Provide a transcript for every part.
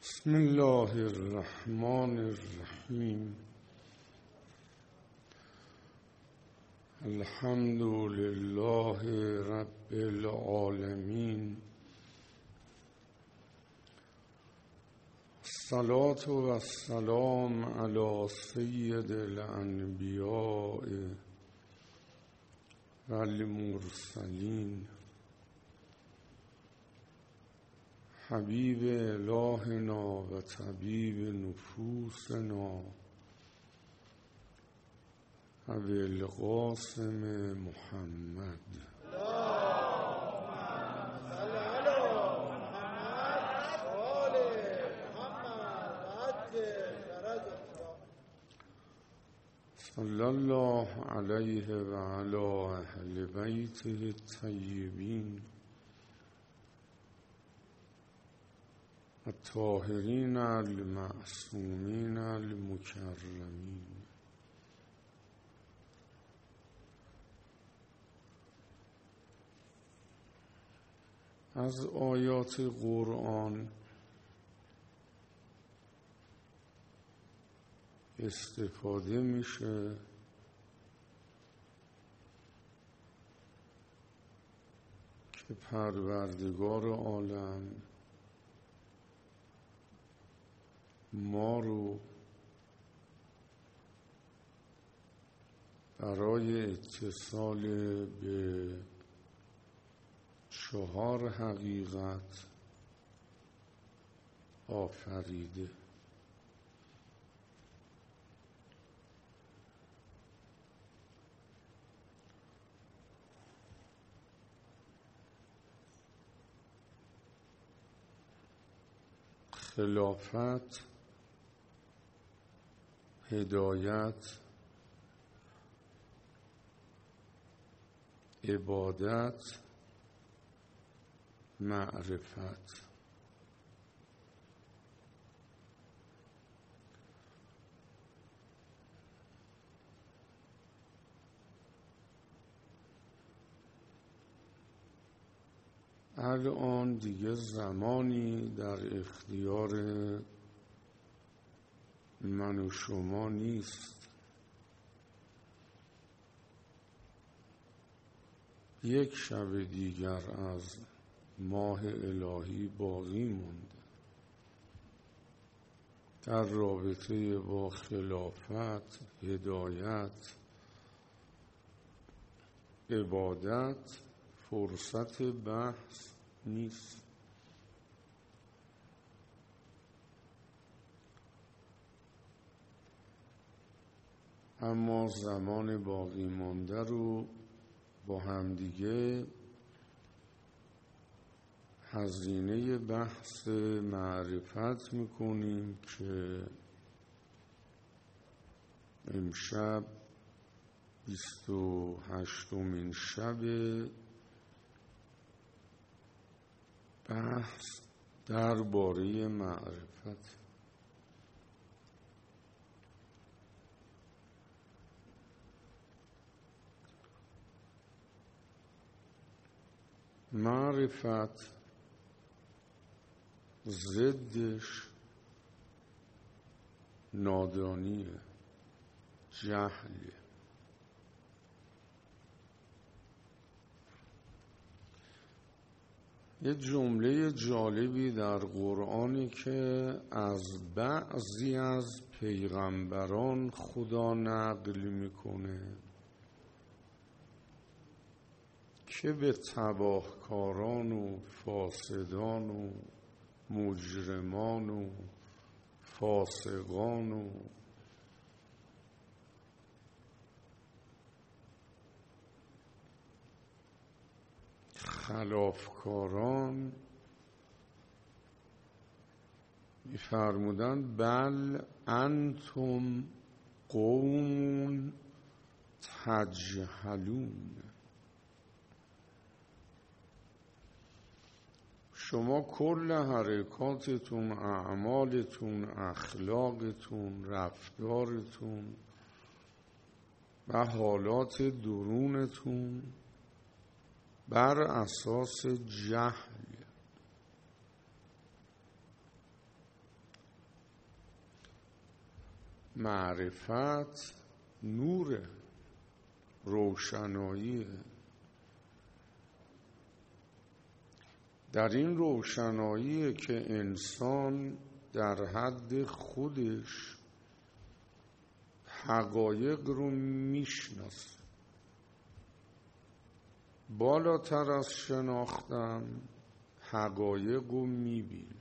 بسم الله الرحمن الرحیم. الحمد لله رب العالمین. الصلاة و السلام علی سید الانبیاء و المرسلین حبیب الهنا و طبیب نفوسنا ابوالقاسم محمد. صلی الله علیه و علی اهل بیته الطیبین الطاهرین المعصومین المکرمین. از آیات قرآن استفاده میشه که پروردگار عالم ما رو برای اتصال به 4 حقیقت آفریده. خلافت، هدایت، عبادت، معرفت. الان دیگه زمانی در اختیار من و شما نیست. یک شب دیگر از ماه الهی باقی مونده در رابطه با خلافت، هدایت، عبادت. فرصت بحث نیست. اما زمان باقی مانده رو با همدیگه هزینه بحث معرفت میکنیم که امشب 28مین شب بحث درباره معرفت. معرفت ضدش نادانیه، جهلیه. یه جمله جالبی در قرآنی که از بعضی از پیغمبران خدا نقل میکنه که به تباهکاران و فاسدان و مجرمان و فاسقان و خلافکاران می‌فرمودند بل انتم قوم تجهلون. شما کل حرکاتتون، اعمالتون، اخلاقتون، رفتارتون و حالات درونتون بر اساس جهل. معرفت نور روشنایی. در این روشنایی که انسان در حد خودش حقایق رو میشناسه. بالاتر از شناختن حقایق رو میبینه.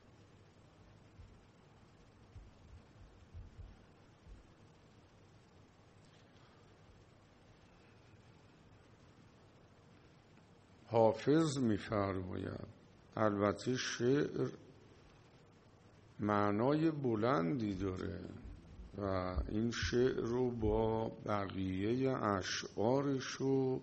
حافظ می‌فرماید البته شعر معنای بلندی داره و این شعر رو با بقیه اشعارش رو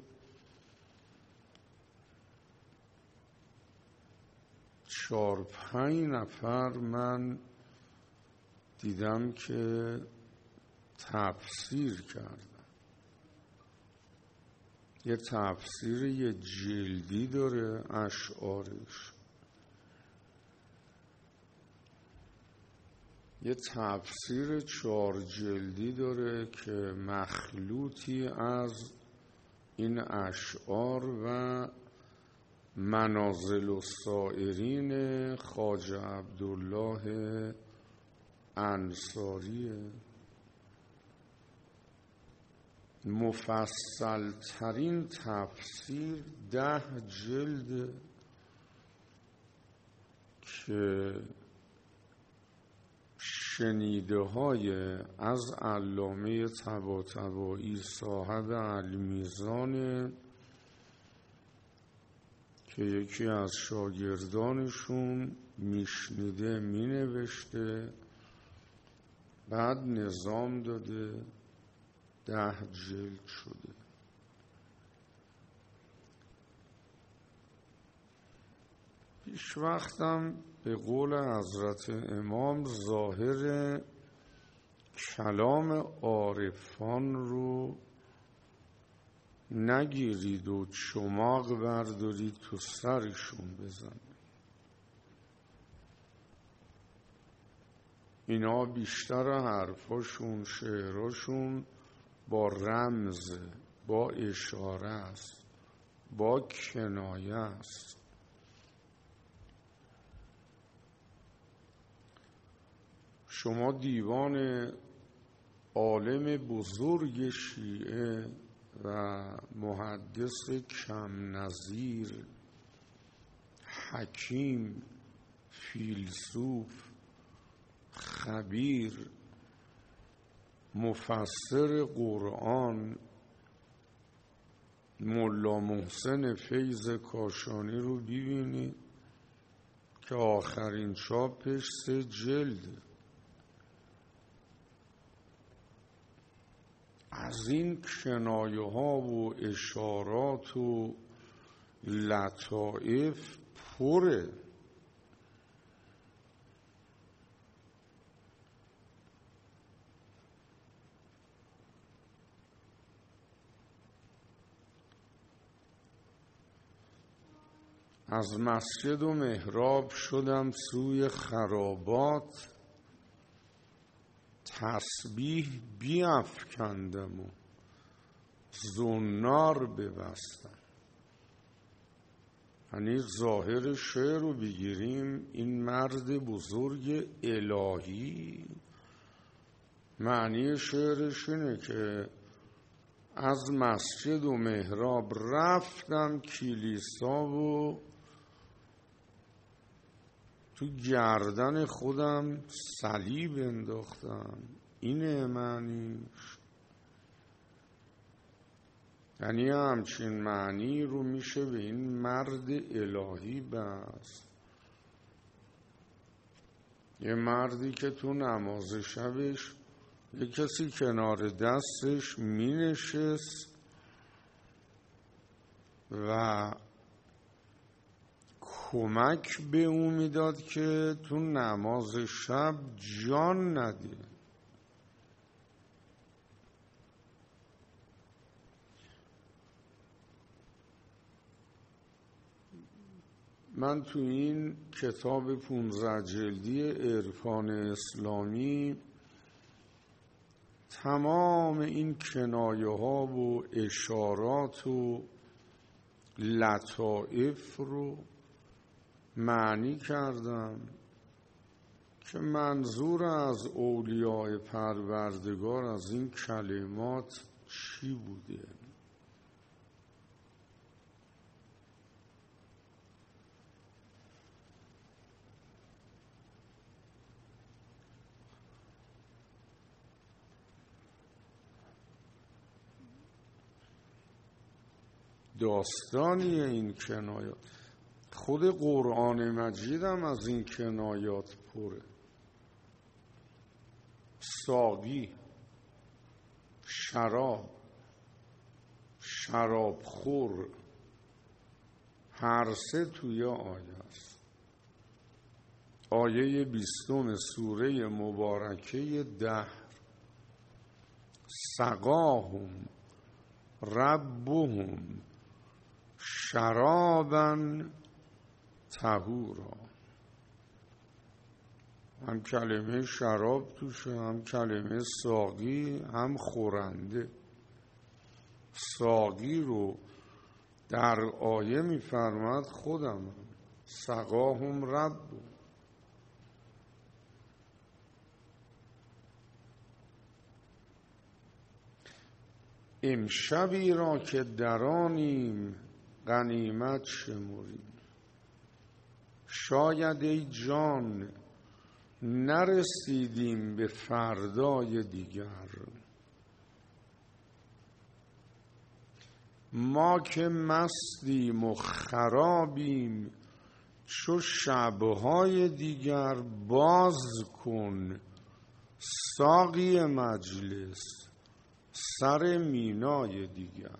4-5 نفر من دیدم که تفسیر کردن. یه تفسیر یه جلدی داره اشعارش، یه تفسیر 4 جلدی داره که مخلوطی از این اشعار و منازل السائرین خواجه عبدالله انصاریه. مفصل ترین تفسیر 10 جلد که شنیده های از علامه طباطبایی صاحب المیزان که یکی از شاگردانشون میشنیده مینوشته، بعد نظام داده، 10 جلد شده. پیش وقتم به قول حضرت امام ظاهر کلام عارفان رو نگیرید و چماق بردارید تو سرشون بزنید. اینا بیشتر حرفاشون شعراشون با رمز، با اشاره است، با کنایه است. شما دیوان عالم بزرگ شیعه و محدث کم نظیر، حکیم، فیلسوف، خبیر، مفسر قرآن ملا محسن فیض کاشانی رو ببینید که آخرین چاپش 3 جلد. از این کنایه ها و اشارات و لطائف پره. از مسجد و محراب شدم سوی خرابات، تسبیح بیفکندم و زنار ببستم. یعنی ظاهر شعر رو بگیریم، این مرد بزرگ الهی معنی شعرش اینه که از مسجد و محراب رفتم کلیسا و تو گردن خودم صلیب انداختم. اینه معنیش. یعنی همچین معنی رو میشه به این مرد الهی بست. یه مردی که تو نماز شبش یه کسی کنار دستش مینشست و کمک به اون میداد که تو نماز شب جان نده. من تو این کتاب 15 جلدی عرفان اسلامی تمام این کنایه ها و اشارات و لطائف رو معنی کردم که منظور از اولیاء پروردگار از این کلمات چی بوده. داستانی این کنایات، خود قرآن مجید هم از این کنایات پره. ساقی، شرابخور، هر سه توی آیه است. آیه 20 سوره مبارکه دهر، سقاهم ربهم شرابا طهورا. هم کلمه شراب توشه، هم کلمه ساقی، هم خورنده. ساقی رو در آیه می‌فرماد خودم، سقاهم رب. امشبی را که درانیم غنیمت شمریم، شاید ای جان نرسیدیم به فردای دیگر. ما که مستیم و خرابیم، چو شبهای دیگر باز کن ساقی مجلس سر مینای دیگر.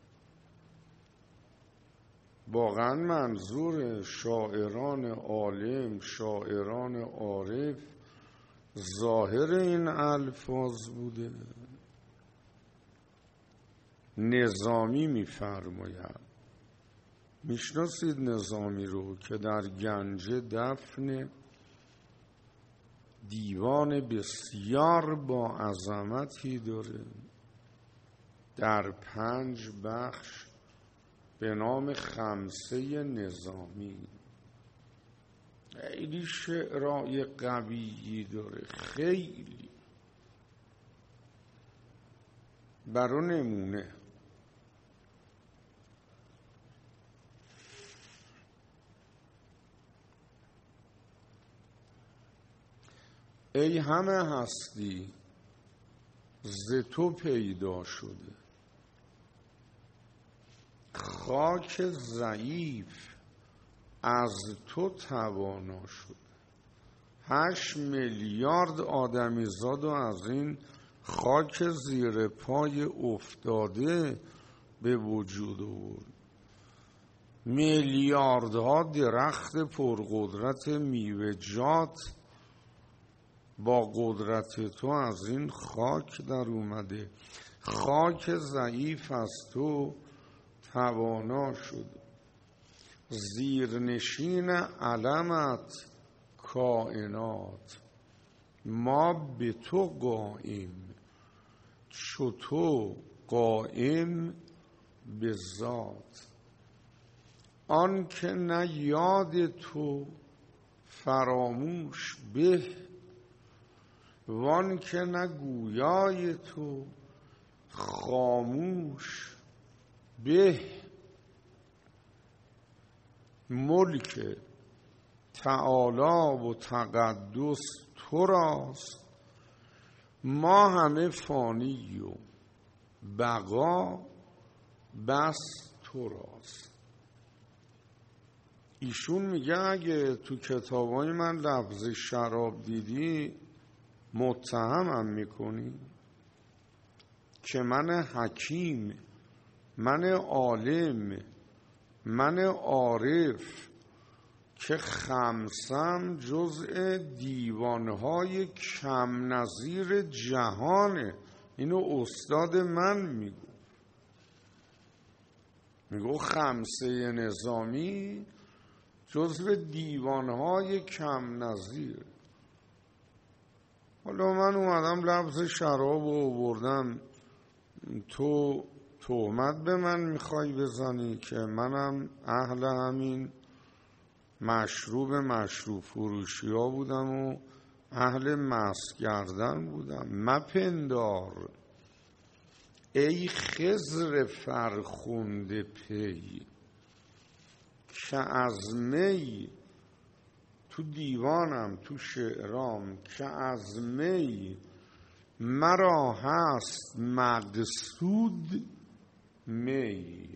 واقعا منظور شاعران عالم، شاعران عارف، ظاهر این الفاظ بوده. نظامی می‌فرماید، میشناسید نظامی رو که در گنج دفن دیوان بسیار با عظمتی داره، در 5 بخش به نام خمسه نظامی. خیلی شعرهای قویی داره، خیلی. برای نمونه ای همه هستی ز تو پیدا شده، خاک ضعیف از تو توانا شده. 8 میلیارد آدمیزاد و از این خاک زیر پای افتاده به وجود آورد. میلیاردها درخت پرقدرت میوه‌جات با قدرت تو از این خاک در اومده. خاک ضعیف از تو توانا شده. زیرنشین علمت کائنات، ما به تو قائم، چو تو قائم به ذات. آن که نه یاد تو فراموش به، وان که نه گویای تو خاموش به. ملک تعالی و تقدس تو راست، ما همه فانی و بقا بس تو راست. ایشون میگه اگه تو کتابای من لفظ شراب دیدی متهمم میکنی که من حکیم، من عالم، من عارف که خمسم جزء دیوانهای کم نظیر جهانه. اینو استاد من میگو خمسه نظامی جزء دیوانهای کم نظیر. حالا من اومدم لفظ شراب رو آوردم، تو تهمت به من میخوای بزنی که منم اهل همین مشروب فروشی ها بودم و اهل مست کردن بودم. مپندار ای خضر فرخنده پی، که از می تو دیوانم تو شعرام، که از می مرا هست مقصود می.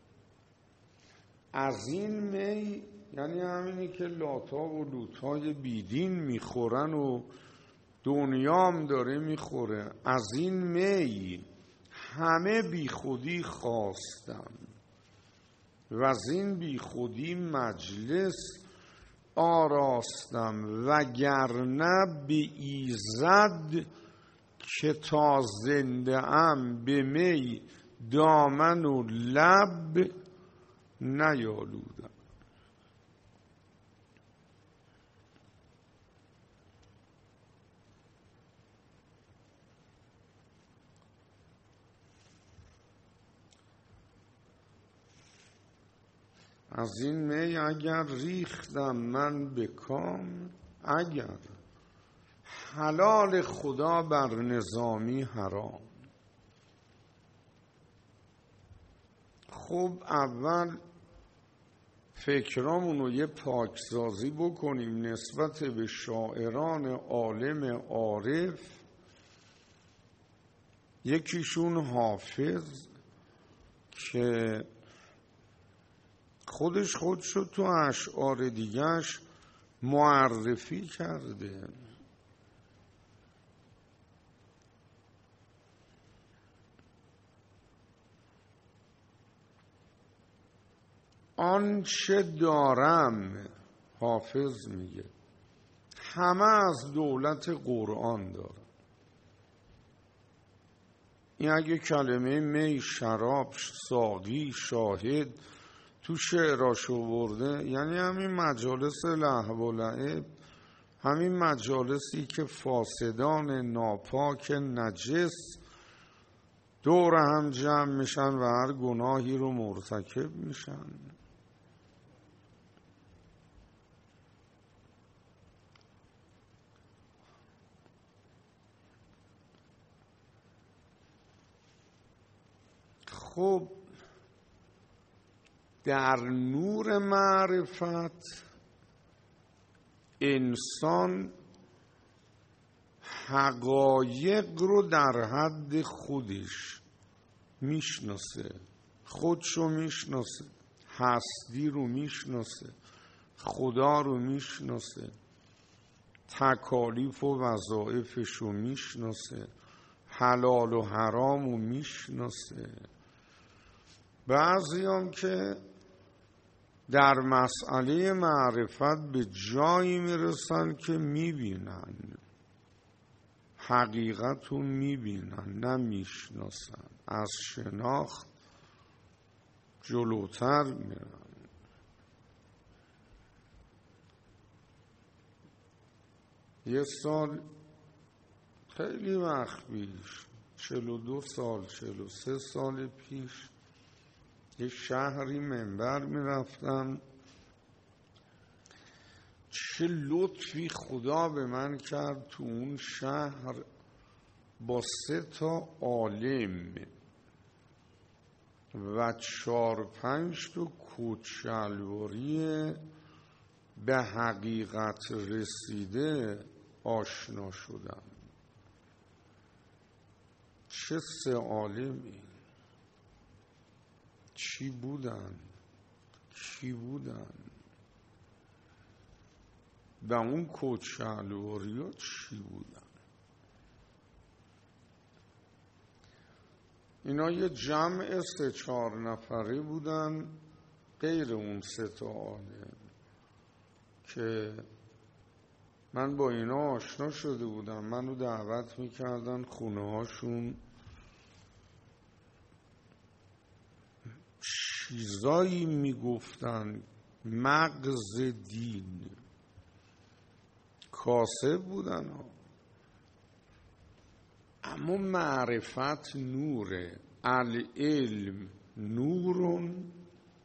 از این می یعنی همینی که لاتا و لوتای بیدین میخورن و دنیام داره میخوره. از این می همه بی خودی خواستم و از این بی خودی مجلس آراستم، وگرنه به ایزد که تا زنده ام به می دامن و لب نیالودم. از این می اگر ریختم من به کام، اگر حلال خدا بر نظامی حرام. خب اول فکرامونو یه پاکسازی بکنیم نسبت به شاعران عالم عارف. یکیشون حافظ که خودشو تو اشعار دیگهش معرفی کرده. آنچه دارم، حافظ میگه، همه از دولت قرآن دارم. این اگه کلمه می، شراب، ساقی، شاهد تو شعراشو برده، یعنی همین مجالس لهو و لعب، همین مجالسی که فاسدان ناپاک نجس دور هم جمع میشن و هر گناهی رو مرتکب میشن. خب در نور معرفت انسان حقایق رو در حد خودش میشناسه، خودشو میشناسه، هستی رو میشناسه، خدا رو میشناسه، تکالیف و وظایفش رو میشناسه، حلال و حرام رو میشناسه. بعضی هم که در مسئله معرفت به جایی میرسن که میبینن حقیقت رو میبینن، نمیشناسن، از شناخت جلوتر میرن. یه سال خیلی وقت پیش، 42 سال 43 سال پیش، یه شهری منبر میرفتم. چه لطفی خدا به من کرد تو اون شهر با 3 عالم و 4-5 کوچه‌الواری به حقیقت رسیده آشنا شدم. چه 3 عالمی، چی بودن، کی بودن و اون کوچه‌الواری ها چی بودن. اینا یه جمع 3-4 نفره بودن غیر اون 3 عالم که من با اینا آشنا شده بودم. منو دعوت میکردن خونه هاشون، چیزایی میگفتن مغز دین. کاسب بودن ها، اما معرفت نوره. العلم نورون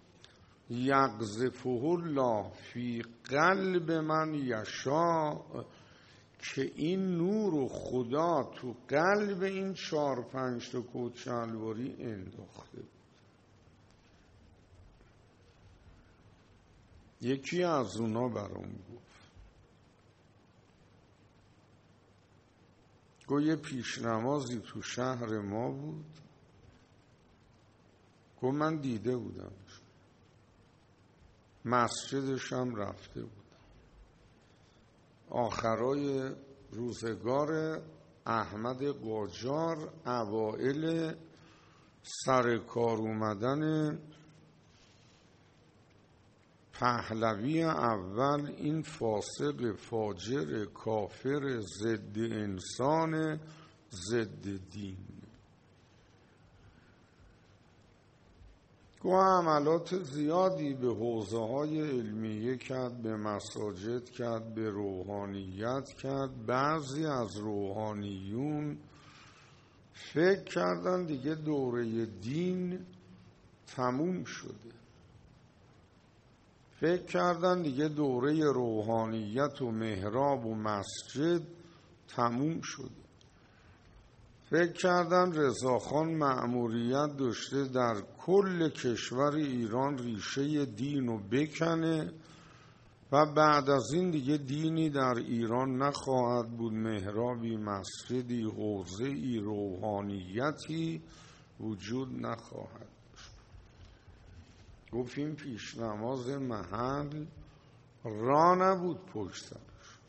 یقذفه الله فی قلب من یشاء، که این نور و خدا تو قلب این 4-5 تا کوچه‌الواری انداخته. یکی از اونا برام گفت یه پیشنمازی تو شهر ما بود، گفت من دیده بودمش، مسجدش هم رفته بودم. آخرای روزگار احمد قاجار، اوائل سر کار اومدن پهلوی اول، این فاسق فاجر کافر ضد انسان ضد دین، گوه عملات زیادی به حوزه های علمیه کرد، به مساجد کرد، به روحانیت کرد. بعضی از روحانیون فکر کردن دیگه دوره دین تموم شده، فکر کردن دیگه دوره روحانیت و محراب و مسجد تموم شده، فکر کردن رضاخان مأموریت داشته در کل کشور ایران ریشه دین رو بکنه و بعد از این دیگه دینی در ایران نخواهد بود، محرابی، مسجدی، حوزه‌ای، روحانیتی وجود نخواهد داشت. گفتیم پیش نماز محل را نبود پشت سرش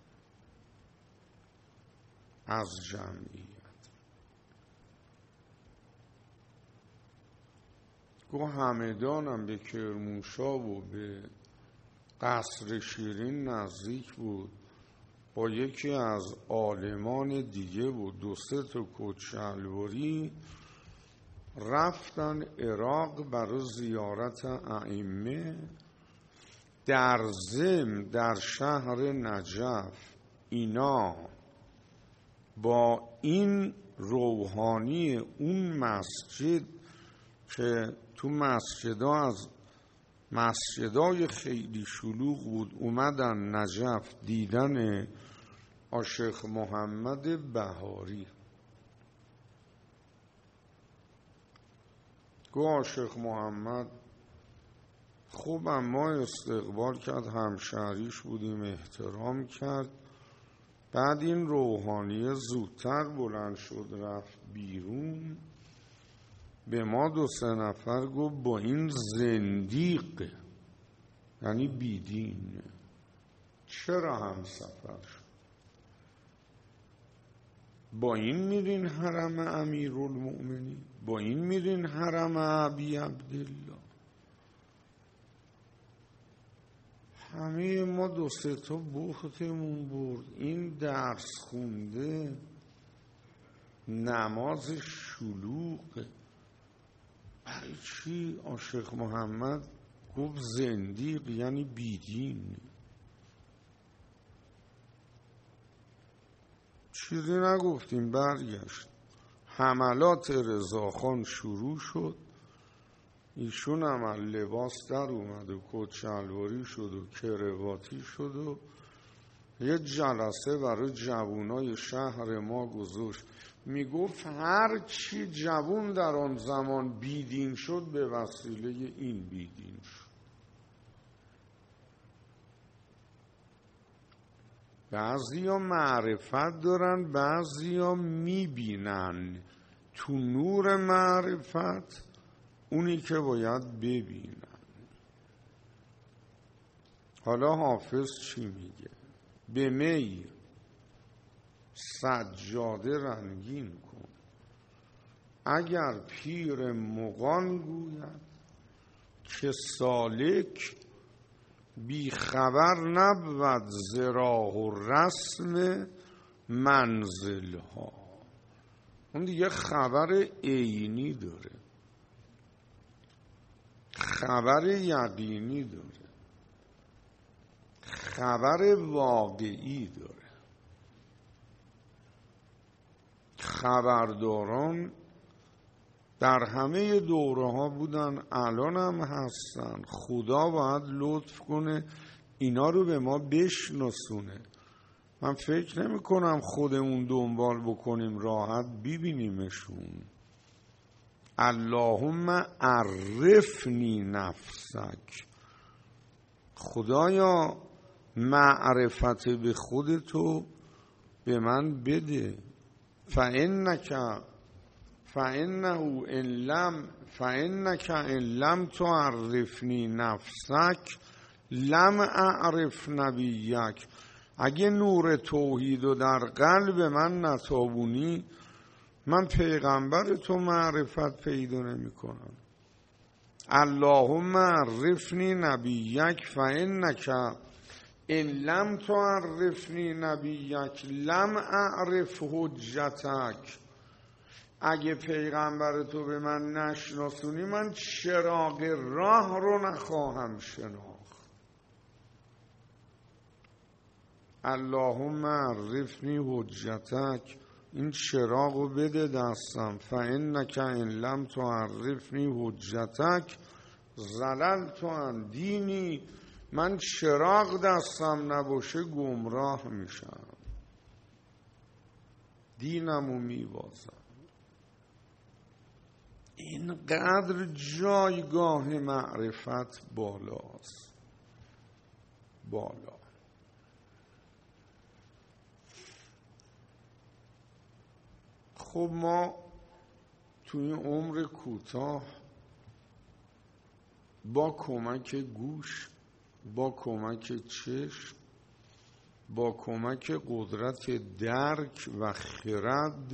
از جمعیت. گفت همدانم به کرمانشاه و به قصر شیرین نزدیک بود، با یکی از عالمان دیگه و 2-3 تا کوچه‌الواری رفتن عراق برای زیارت ائمه. در ضمن در شهر نجف اینا با این روحانی اون مسجد که تو از مسجدای خیلی شلوغ بود اومدن نجف دیدن شیخ محمد بهاری. گفت شیخ محمد خوب ما استقبال کرد، همشهریش بودیم، احترام کرد. بعد این روحانیه زودتر بلند شد رفت بیرون، به ما 2-3 نفر گفت با این زندیق، یعنی بیدین، چرا هم سفر شد؟ با این میرین حرم امیرالمؤمنین، با این میرین حرم ابی عبدالله. همه ما 2-3 تا بختمون برد. این درس خونده، نماز شلوغه، برای چی؟ شیخ محمد گفت زندیق یعنی بیدین. چیزی نگفتیم، برگشت. حملات رضاخان شروع شد، ایشون هم لباس در اومد و کت‌شلواری شد و کرواتی شد و یه جلسه برای جوانای شهر ما گذاشت. میگفت هر چی جوان در آن زمان بیدین شد به وسیله این بیدین شد. بعضیا معرفت دارن، بعضیا میبینن تو نور معرفت اونی که باید ببینن. حالا حافظ چی میگه؟ به می سجاده رنگین کن، اگر پیر مغان گوید که سالک بی خبر نبود ز راه و رسم منزل ها. اون دیگه خبر عینی داره، خبر یقینی داره، خبر واقعی داره. خبرداران در همه دوره ها بودن، الان هم هستن. خدا باید لطف کنه اینا رو به ما بشناسونه. من فکر نمی کنم خودمون دنبال بکنیم راحت ببینیمشون. اللهم عرفنی نفسک، خدایا معرفت به خودتو به من بده. فانک ان لم تعرفنی نفسک لم اعرف نبیک. اگه نور توحیدو در قلب من نتابونی، من پیغمبر تو معرفت پیدا نمی کنم. اللهم عرفنی نبیک فانک ان لم تعرفنی نبیک لم اعرف حجتک. اگه پیغمبر تو به من نشناسونی، من چراغ راه رو نخواهم شناخت. اللهم عرفنی حجتک، این چراغ رو بده دستم. فانک ان لم تعرفنی حجتک ضللت عن دینی، من چراغ دستم نباشه گمراه میشم، دینمو میبازم. اینقدر جایگاه معرفت بالاست، بالا. خب ما توی عمر کوتاه با کمک گوش، با کمک چشم، با کمک قدرت درک و خرد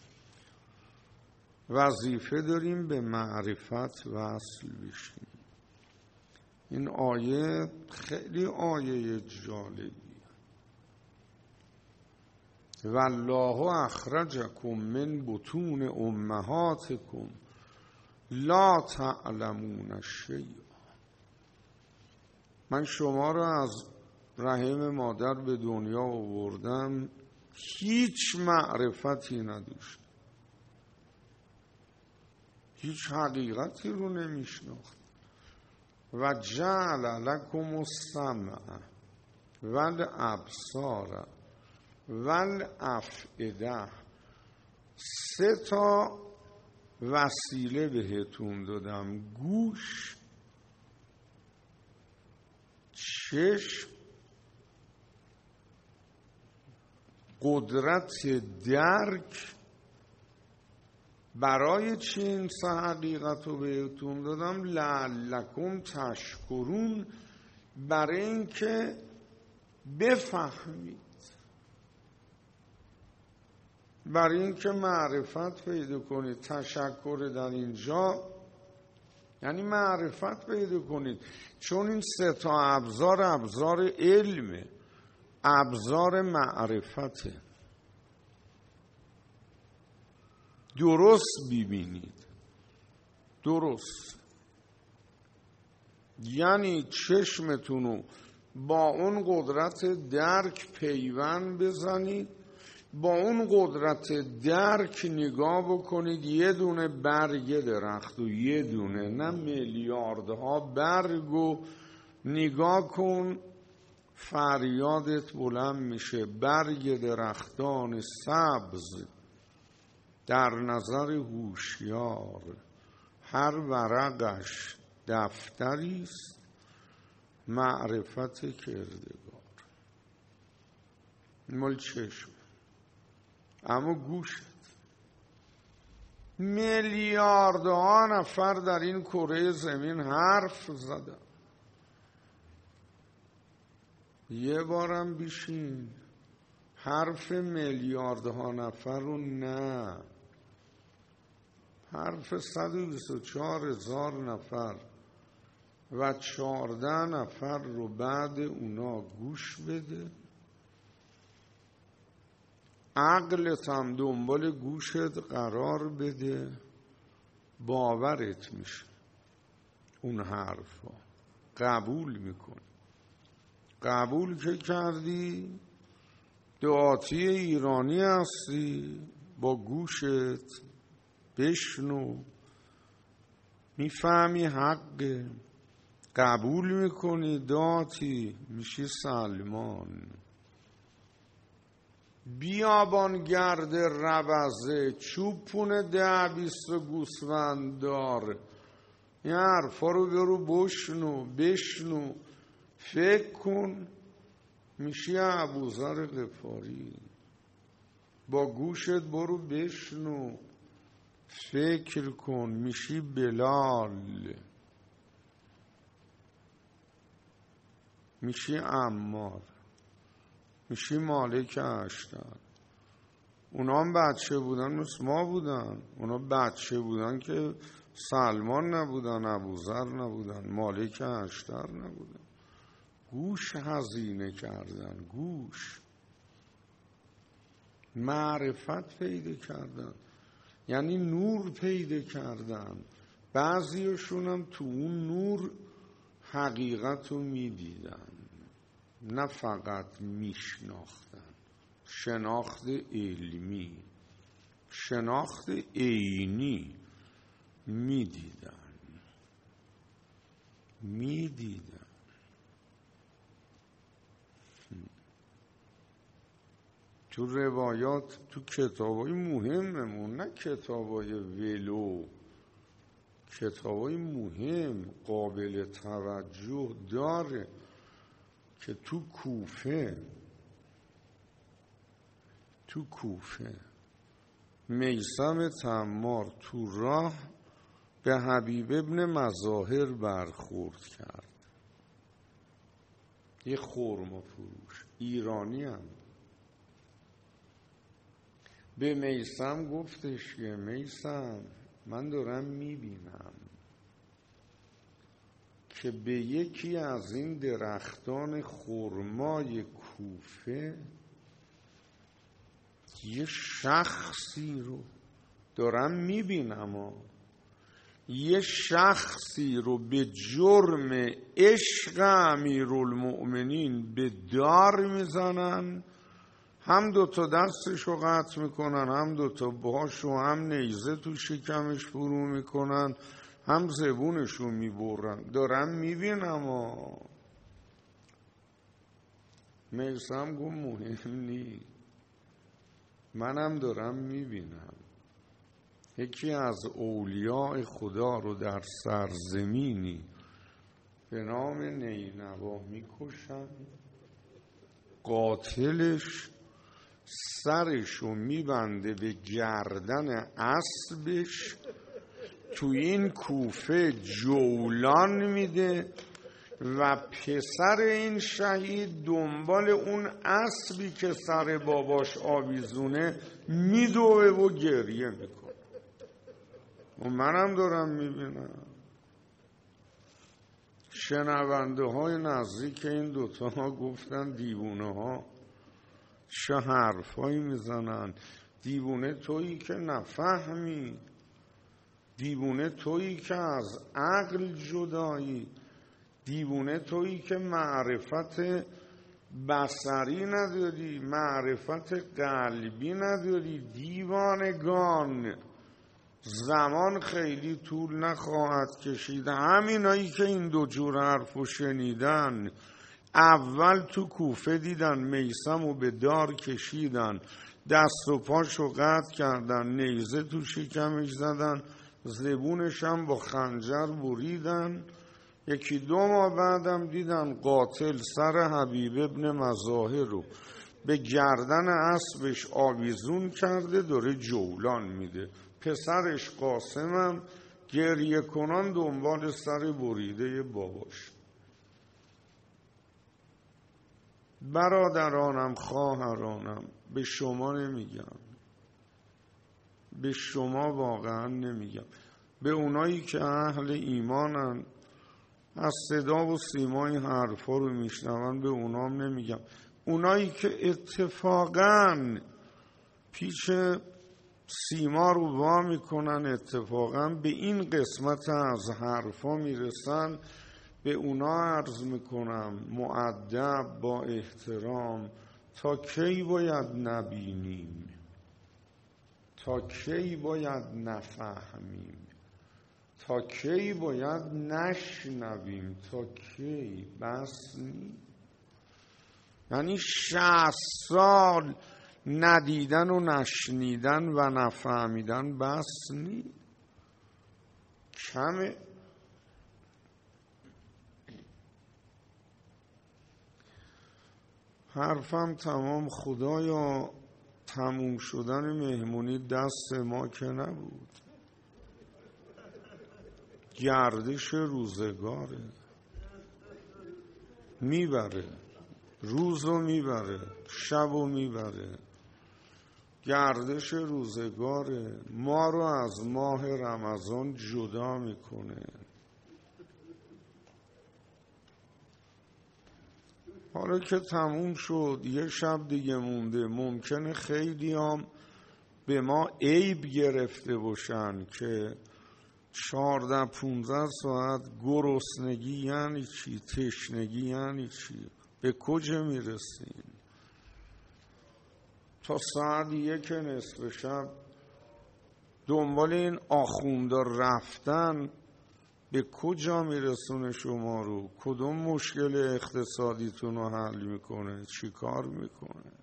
وظیفه داریم به معرفت وصل بشیم. این آیه خیلی آیه جالبی. والله اخرجکم من بطون امهاتکم لا تعلمون شیئا. من شما را از رحم مادر به دنیا آوردم، هیچ معرفتی نداشت، هیچ حقیقتی رو نمیشناخت. و جعل لکم السمع والابصار والافئده، 3 تا وسیله بهتون دادم: گوش، چشم، قدرت درک. برای چی این 3 حقیقت رو بهتون دادم؟ لعلکم تشکرون، برای اینکه بفهمید، برای اینکه معرفت پیدا کنید. تشکر در اینجا یعنی معرفت پیدا کنید، چون این 3 تا ابزار علمه، ابزار معرفته. درست ببینید، درست، یعنی چشمتونو با اون قدرت درک پیوند بزنید، با اون قدرت درک نگاه بکنید. یه دونه برگ درخت و یه دونه، نه میلیاردها برگو نگاه کن، فریادت بلند میشه. برگ درختان سبز در نظر هوشیار، هر ورقش دفتری است معرفت کردگار. مال چشم. اما گوشت، میلیاردها نفر در این کره زمین حرف زدن. یه بارم بیشین حرف میلیاردها نفر رو نه، حرف 124,000 نفر و 14 نفر رو بعد اونا گوش بده. عقلت هم دنبال گوشت قرار بده، باورت میشه، اون حرفا قبول میکنی. قبول که کردی، دعاتی ایرانی هستی، با گوشت بشنو، میفهمی حقه، قبول میکنی، داتی، میشی سلمان. بیابانگرد ربزه، چوبونه 10-20 گوسفند دار. این حرفا رو برو بشنو، فکر کن، میشی ابوذر غفاری. با گوشت برو بشنو، فکر کن، میشی بلال، میشی عمار، میشی مالک اشتر. اونا هم بچه بودن مثل ما بودن. اونا بچه بودن که سلمان نبودن، ابوذر نبودن، مالک اشتر نبودن. گوش هزینه کردن، گوش معرفت پیدا کردن، یعنی نور پیدا کردن. بعضیشون هم تو اون نور حقیقت رو میدیدن، نه فقط میشناختن. شناخت علمی، شناخت عینی، میدیدن. تو روایات، تو کتابای مهممون، نه کتابای ولو، کتابای مهم قابل توجه داره که تو کوفه میثم تمار تو راه به حبیب ابن مظاهر برخورد کرد. یه خرما فروش ایرانی هم به میثم گفتش که میثم، من دارم میبینم که به یکی از این درختان خرمای کوفه یه شخصی رو دارم میبینم، یه شخصی رو به جرم عشق امیرالمؤمنین به دار میزنن، هم 2 دستشو قطع میکنن، هم 2 باهاشو، هم نیزه تو شکمش فرو میکنن، هم زبونشو میبرن. دارم میبینم. میثم گفت مهم نیست، منم دارم میبینم. یکی از اولیاء خدا رو در سرزمینی به نام نینوا میکشن، قاتلش سرشو میبنده به گردن اسبش، تو این کوفه جولان میده و پسر این شهید دنبال اون اسبی که سر باباش آویزونه میدوه و گریه میکنه. و منم دارم میبینم. شنونده های نزدیک این 2 گفتن دیوونه ها چه حرفایی میزنن. دیوونه تویی که نفهمی، دیوونه تویی که از عقل جدایی، دیوونه تویی که معرفت بصری نداری، معرفت قلبی نداری. دیوانگان، زمان خیلی طول نخواهد کشید همینایی که این 2 جور حرفو شنیدن اول تو کوفه دیدن میثمو به دار کشیدن، دست و پاشو قطع کردن، نیزه تو شکمش زدن، زبونش هم با خنجر بریدن. 1-2 ماه بعدم دیدن قاتل سر حبیب ابن مظاهر رو به گردن اسبش آویزون کرده، داره جولان میده. پسرش قاسمم گریه کنان دنبال سر بریده باباش. برادرانم، خواهرانم، به شما نمیگم، به شما واقعا نمیگم، به اونایی که اهل ایمانن، از صدا و سیمای حرفا رو میشنون، به اونام نمیگم. اونایی که اتفاقاً پیش سیما رو وا میکنن، اتفاقاً به این قسمت از حرفا میرسن، به اونا عرض میکنم مؤدب با احترام، تا کی باید نبینیم؟ تا کی باید نفهمیم؟ تا کی باید نشنویم؟ تا کی؟ بس نی. یعنی 60 سال ندیدن و نشنیدن و نفهمیدن بس نی؟ کمه. حرفم تمام. خدایا تموم شدن مهمونی دست ما که نبود، گردش روزگاره، میبره، روزو میبره، شبو میبره. گردش روزگاره ما رو از ماه رمضان جدا میکنه. حالا که تموم شد، یه شب دیگه مونده. ممکنه خیلی هم به ما عیب گرفته باشن که 14-15 ساعت گرسنگی یعنی چی؟ تشنگی یعنی چی؟ به کجا میرسیم؟ تا ساعت 1 نصف شب دنبال این آخوندا رفتن به کجا میرسونه شما رو؟ کدوم مشکل اقتصادیتون رو حل میکنه؟ چی کار میکنه؟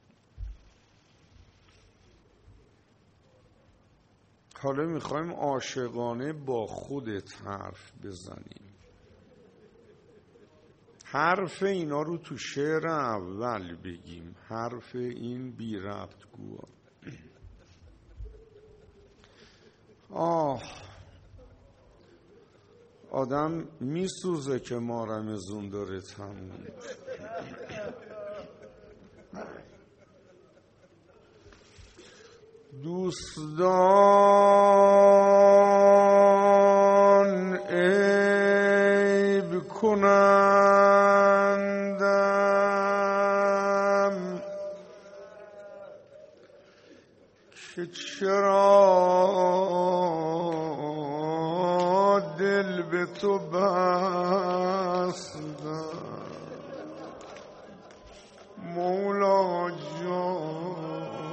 حالا میخوایم عاشقانه با خودت حرف بزنیم. حرف اینا رو تو شعر اول بگیم، حرف این بی ربط گوها. آدم میسوزه که ما رمضون داره تموم. دوستان عیب کنندم که چرا دل به تو بستم مولا جان.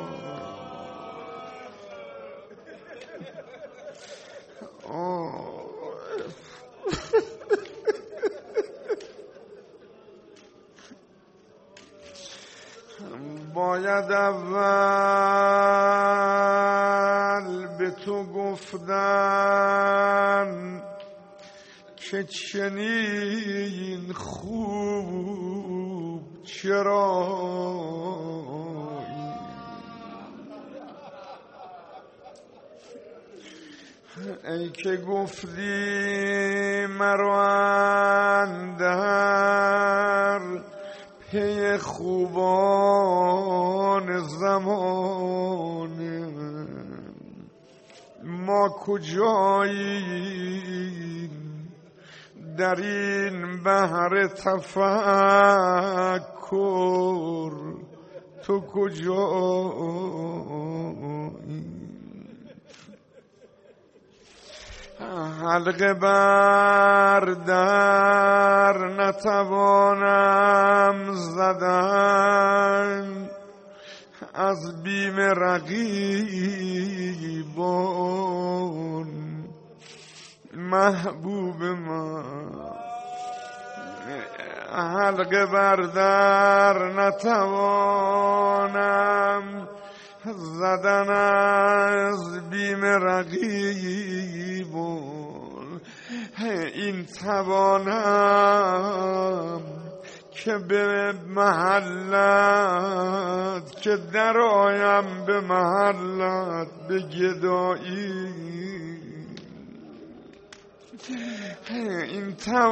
باید اول به تو گفتن که چنین خوب چرا ای که گفتی مرا اندر پی خوبان زمانه ما کجاییم در این بحر تفکر؟ تو کجایی؟ حلقه بر در نتوانم زدن از بیم رقیبان محبوب من. حلقه بر در نتوانم زدن از بیم رقیبان. این توانم که به محلت که درآیم به محلت به گدایی. این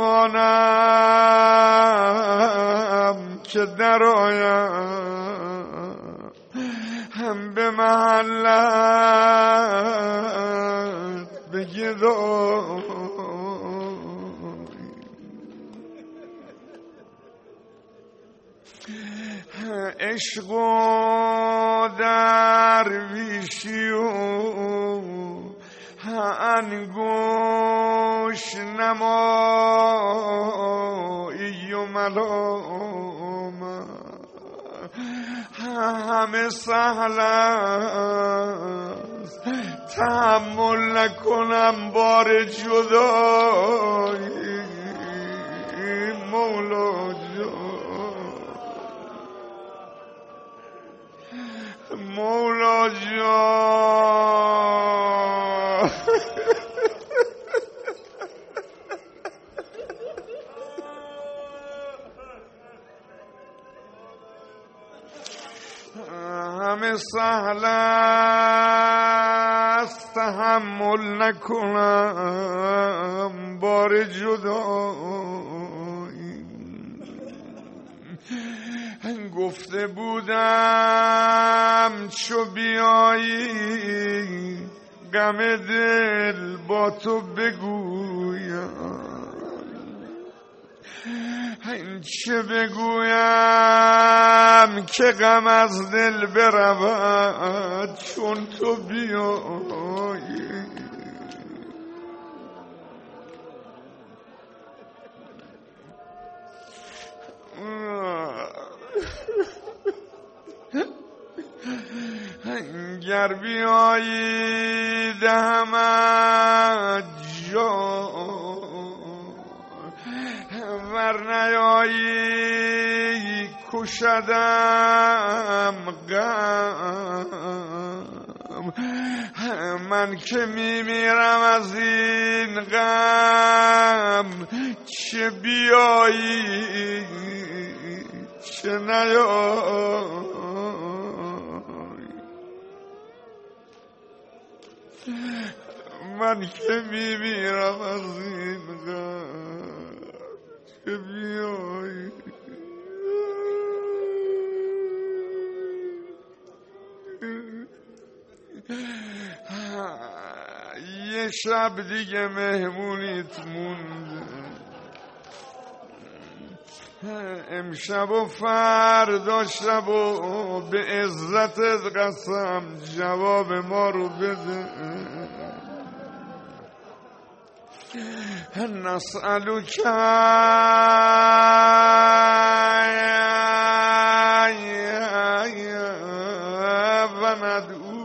توانم که درآیم به محلت به گدایی. عشق و درویشی و انگوش نمایی و ملامت همه سهل است تحمل نکنم بار جدایی مولا جان مولا جان همه سهل است تحمل نکنم بار جدایی گفته بودم چو بیایی غم دل با تو بگویم چه بگویم که غم از دل برود چون تو بیایی گر بیایی دهمت جان ور نیایی کشدم غم من که میمیرم از این غم چه بیایی چه نیایی من که میمیرم از این غم چه بیایی یه شب دیگه مهمونیت مونده امشب و فردا شب و به عزتت قسم جواب ما رو بده نسألك و ندعو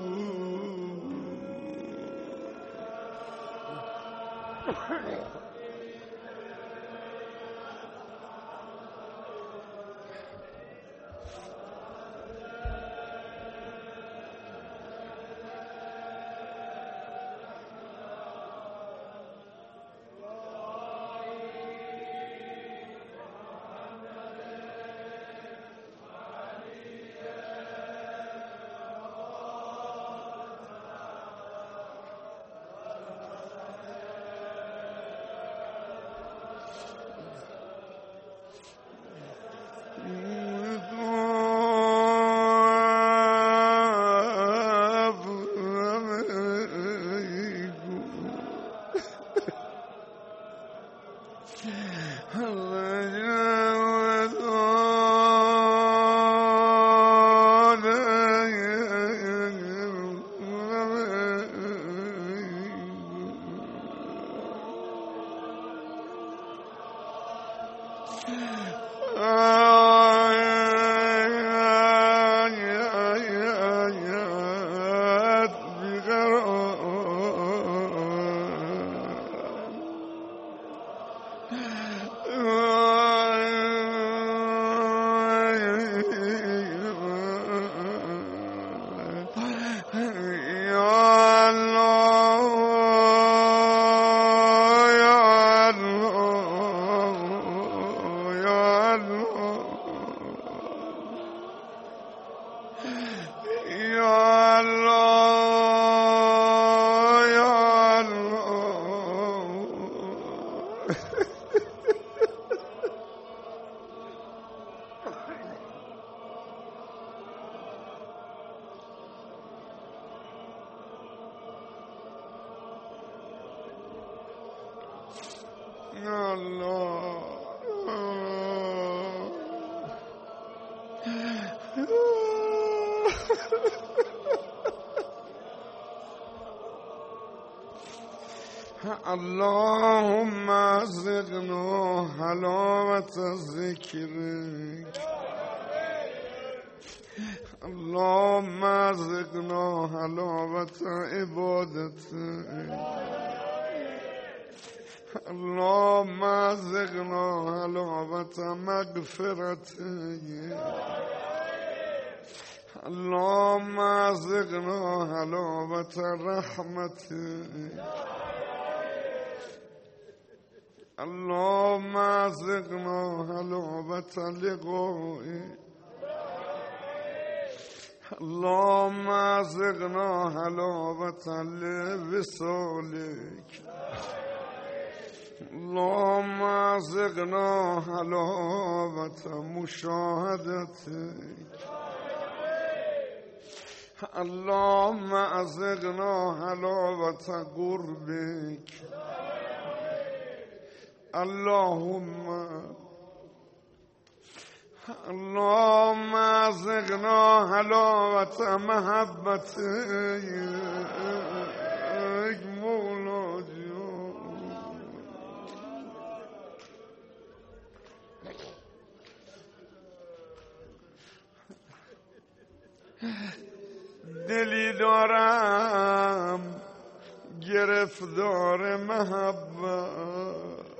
اللهم ازقنا حلاوة ذکرک اللهم ارزقنا حلاوت عبادتك اللهم ارزقنا حلاوت مغفرتك اللهم ارزقنا حلاوت رحمتك اللهم ارزقنا حلاوت لقائك اللهم ارزقنا حلاوت لوصالك اللهم ارزقنا حلاوت مشاهدتك اللهم ارزقنا حلاوت قربك اللهم ارزقنا حلاوت محبتك مولا دلی دارم گرفتار محبت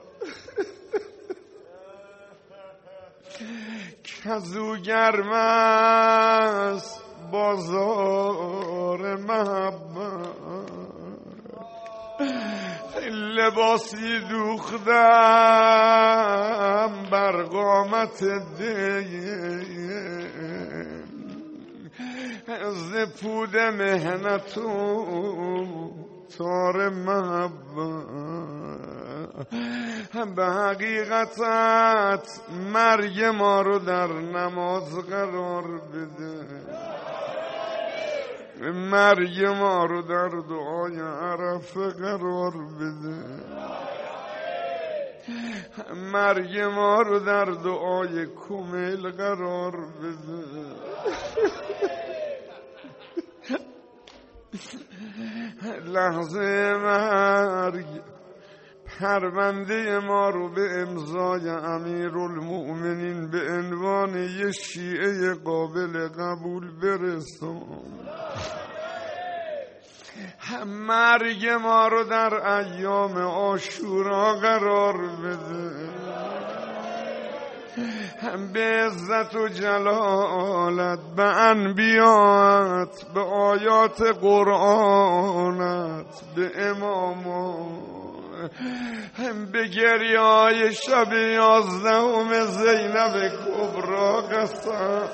کزو گرم است بازار محبت لباسی دوختم بر قامت دل ز پود مهنت و تار محبت به حقیقتت مرگ ما رو در نماز قرار بده مرگ ما رو در دعای عرفه قرار بده مرگ ما رو در دعای کمیل قرار بده لحظه مرگ پرونده ما رو به امضای امیرالمؤمنین به عنوان یه شیعه قابل قبول برسون مرگ ما رو در ایام عاشورا قرار بده به عزت و جلالت به انبیات به آیات قرآنت به امامات به گریه‌های شب 11 زینب کبرا قسم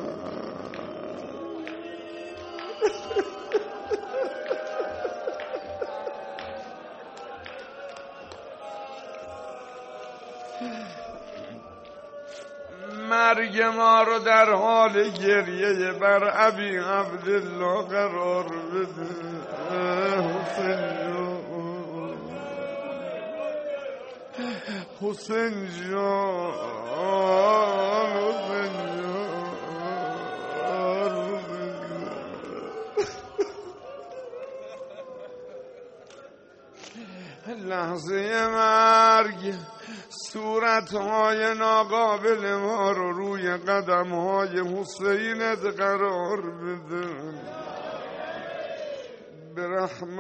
مرگ ما رو در حال گریه بر ابی عبدالله قرار بده حسین جان لحظه مرگ صورتهای ناقابل ما رو روی قدمهای حسینت قرار بده به رحمت